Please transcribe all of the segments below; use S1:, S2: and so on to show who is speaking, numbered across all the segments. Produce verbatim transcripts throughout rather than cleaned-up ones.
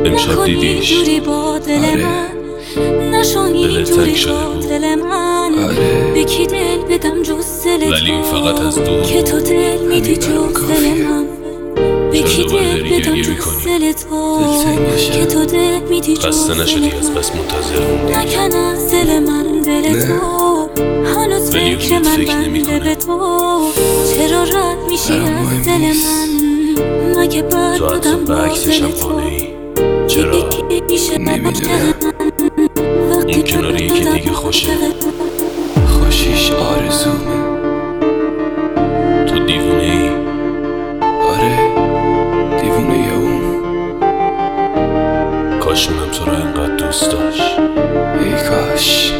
S1: امشب دیدیش.
S2: دلت تنگ شده بود.
S1: آره.
S2: بکی دل بدم جز دل
S1: ولی فقط از دور.
S2: که تو دل میدی جز دل من. بکی دل بدم جز دل تو که تو دل میدی جز
S1: خسته
S2: دل
S1: نشدی از بس منتظر موندی؟
S2: نکن از دل من دل تو هنوز فکر من بنده به تو. چرا رد میشی از دل من مگه بد
S1: تو حتی
S2: بودم
S1: به
S2: با
S1: عکسشم
S2: دل تو.
S1: قانه ای. چرا؟ نمیدونم. اون کنار یکی دیگه خوشه.
S3: خوشیش آرزومه.
S1: تو دیوونه ای.
S3: آره دیوونه اون.
S1: کاش اونم تو رو انقدر دوست داشت.
S3: ای کاش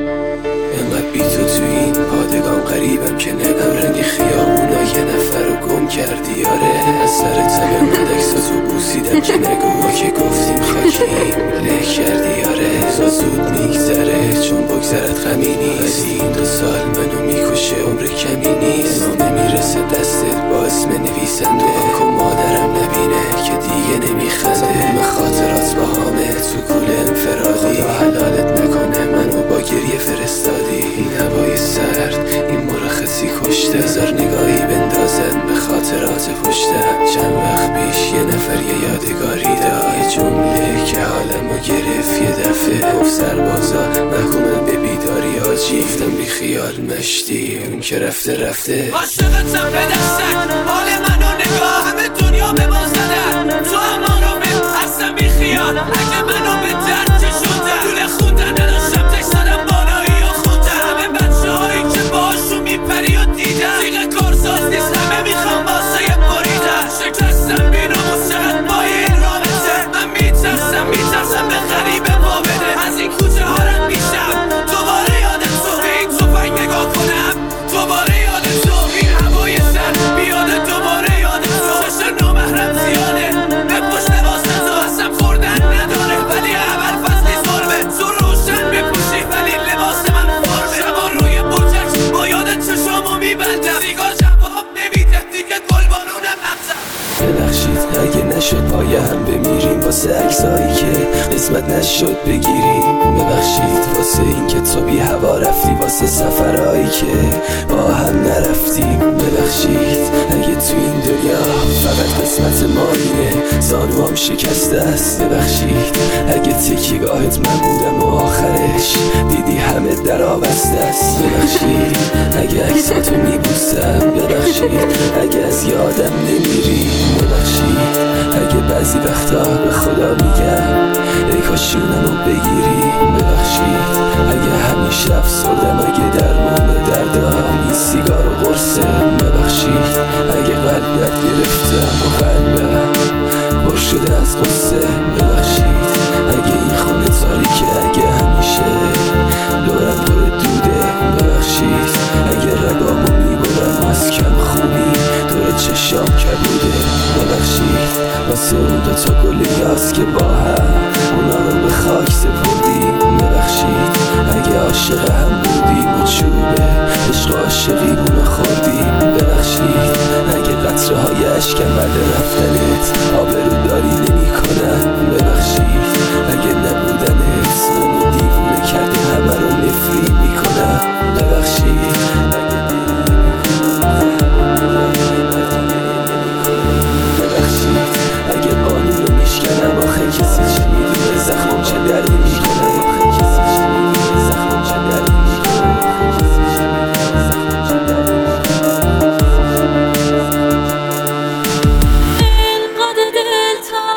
S3: انقدر بی تو تو این پادگان قریبم که نگم رنگ خیابونا یه نفر رو گم کردی. آره از سر تبه مدکساتو بوسیدم که نگوها که گفتیم خاکیم له کردی. آره زا زود میگذره چون بگذرت غمی نیست. این دو سال منو میکشه عمر کمی نیست. نامه میرسه دستت با اسم نویسنده. کن مادرم نبینه که دیگه نمیخنده. به خاطرات با همه تو کول انفرادی. خدا حلالت نکنه منو با گریه فرستادی. این هوای سرد این مرخصی کشته. بذار نگاهی بندازن به خاطرات پشتم. چند وقت پیش یه نفر یه یادگاری داد. یه جمله که حالمو گرفت یه دفعه گفت سربازا محکومم به بیداری آجی. گفتم بی خیال مشتی اون که رفته رفته.
S4: عاشقتم به دستک حال منو نگاه همه دنیا به ما زدن. تو اما رو به اصلا بی خیال اگه منو به درد کشوندن. دوله خوندن نداشتم تک زدم بالایی و خوندن. همه بچه هایی که باشون میپری و دیدن دیگه کارساز نیست همه میخوام واسه بریدن. شکستم بینو مستقد با این رابطه. من میترسم میترسم به غریبه ما بده. از این کوچه ها رد میشم دوباره یادم تو. به این توفنگ نگاه کنم دوباره یادم تو. این هوای سر بیاد دوباره یادم تو. چشم نامحرم زیاده به پشت واسه تو. اصلا خوردن نداره ولی اول فصلی ظلمه. تو روشن بپوشی ولی لباس من فرمه. شبا روی برجک با یادت چشامو میبندم. سیگار جواب نمیده دیگه گلبانونم نبزم.
S3: ببخشید اگه نشد پای هم بمیریم واسه عکسایی که قسمت نشد بگیریم. ببخشید واسه این که تو بی هوا رفتی. واسه سفرهایی که با هم نرفتیم. ببخشید اگه تو این دنیا فقط قسمت ما اینه زانو هم شکسته است. ببخشید اگه تکیگاهت من بودم و آخرش دیدی همه در آبسته است. ببخشید اگه عکساتو میبوسم. ببخشید اگه از یادم نمیری. ببخشید اگه بعضی وقتا به خدا میگم ای کاش اونمو بگیری. ببخشید اگه همیشه افسردم. اگه درمون به دردام این سیگار و قرصه. ببخشید اگه قلبت گرفتم و قلبم پر شده از قصه. ببخشید اگه این خونه تاریکه. اگه همیشه دورم پر دوده. ببخشید اگه رگامو میبرم از کم خونی دور چشام کبوده. ببخشید واسه اون دوتا گل یاس که با هم اونا رو به خاک سپردیم. ببخشید اگه عاشق هم بودیم و چوبه عشق عاشقیمونو خوردیم. ببخشید اگه قطره های اشکم بعد رفتنت آبرو داری نمی کنن. ببخشید اگه نبودنت منو دیوونه کرده همه رو نفرین می کنن. ببخشید اگه قانون رو میشکنم. آخه کسی چه میدونه زخمم چه دردی میکنه. آخه کسی چه میدونه زخمم چه دردی میکنه.
S2: اینقدر دلتنگ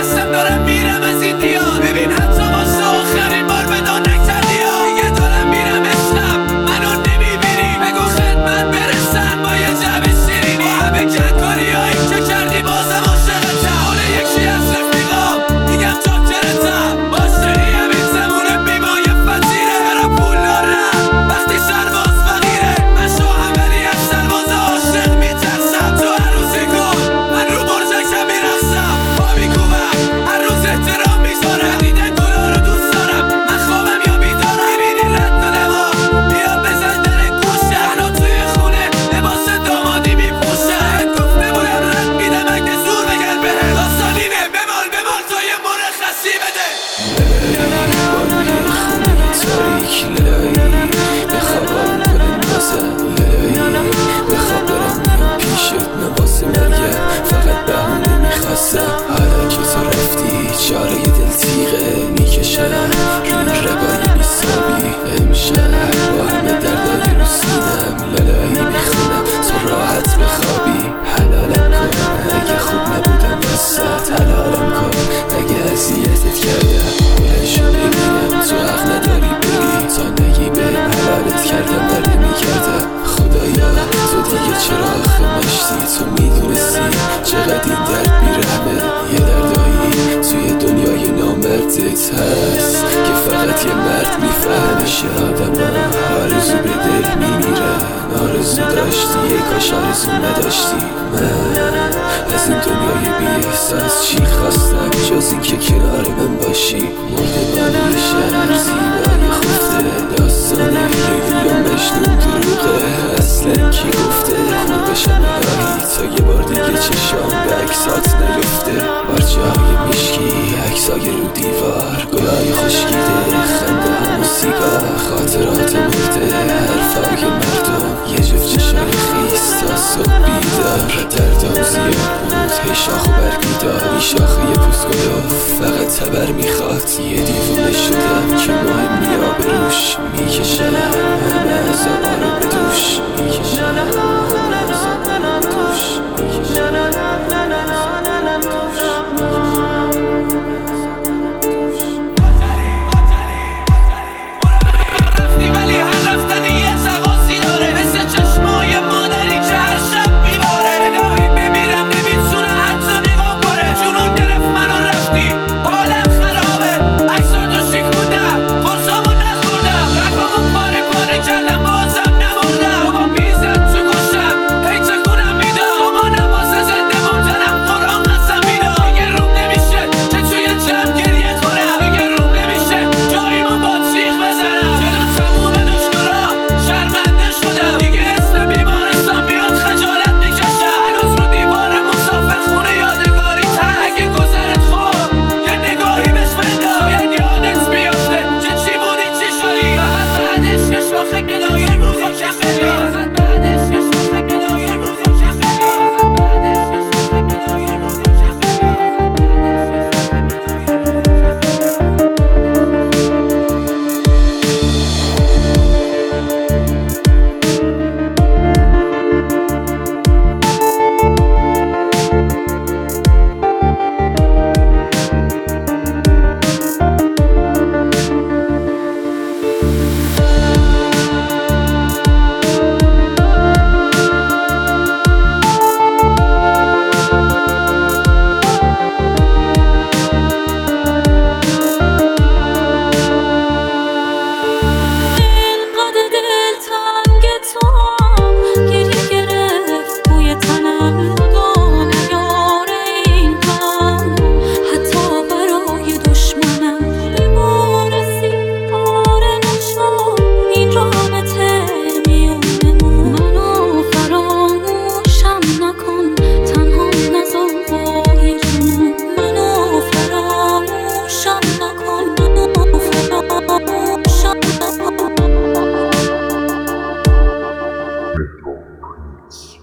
S4: مستم دارم میرم از این دیار. ببین حتی واسه آخرین بار ودا نکردی ها. دیگه دارم میرم عشقم منو نمیبینی. بگو خدمت برسن با یه جعبه شیرینی. همه کنکاری هایی که کردی بازم عاشقتم. حال یکی از رفیقام میگم جاکرتم. باشتری همین زمونه بیمای فتیره. برا پول دارم وقتی سرباز فقیره. من شوهم ولی از سرباز عاشق میترسم. تو هر روزی کن من رو برجکم میرسم. با میکوبم هر روز احترام میذارم. دیدن گلا رو دوست دارم من خوابم یا بیدارم. میبینی رد دادم ها بیا بزن در گوشه. منو توی خونه لباس دامادی میپوشم. گفته بودم رد میدم اگه زور بگن بهم. داستانینه بمال بمال تا یه مرخصی بده.
S3: تاریک لایی بخوابم کنم بازم لایی بخواب دارم میام پیشت نواسه مرگه. فقط بهونه میخواستم حالا که تو رفتی چاره دل تیغه میکشم روی رگای بیسابی. امشب با همه دردای رو سینم لالایی میخونم تو راحت بخوابی. حلالم کن اگه خوب نبودم وسط. حلالم کن اگه اذیتت کردم. بلنشو ببینم تو حق نداری بری. تا نگی بهم حلالت کردم بر نمیکردم. خدایا تو دیگه چرا آخه مشتی. تو میدونستی چقدر این درد بیرحمه. یه دردایی توی دنیای نامردت هست که فقط یه مرد میفهمش. آدم ها آرزو به دل میمیره. آرزو داشتی یه کاش آرزو نداشتی. من از این دنیای بی احساس چی خواستم جز این که کنار من باشی. مردگانی شهر زیبای خفته. داستان لیلی و مجنون دروغه. اصلا کی گفته خور بشم الهی تا یه بار دیگه چشام به عکسات نیفته. بارچه های میشکی عکسای رو دیوار. گلای خشکیده خنده هم و سیگار. خاطرات مرده حرفای مردم. یه جفت چشای خیس تا صبح بیدار. دردام زیاد بود هی شاخ و برگیدار. این شاخه یه پوست گلوف فقط تبر میخواد. یه دیوونه شدم که مهمی آبروش میکشم همه عذابا رو به دوش میکشم.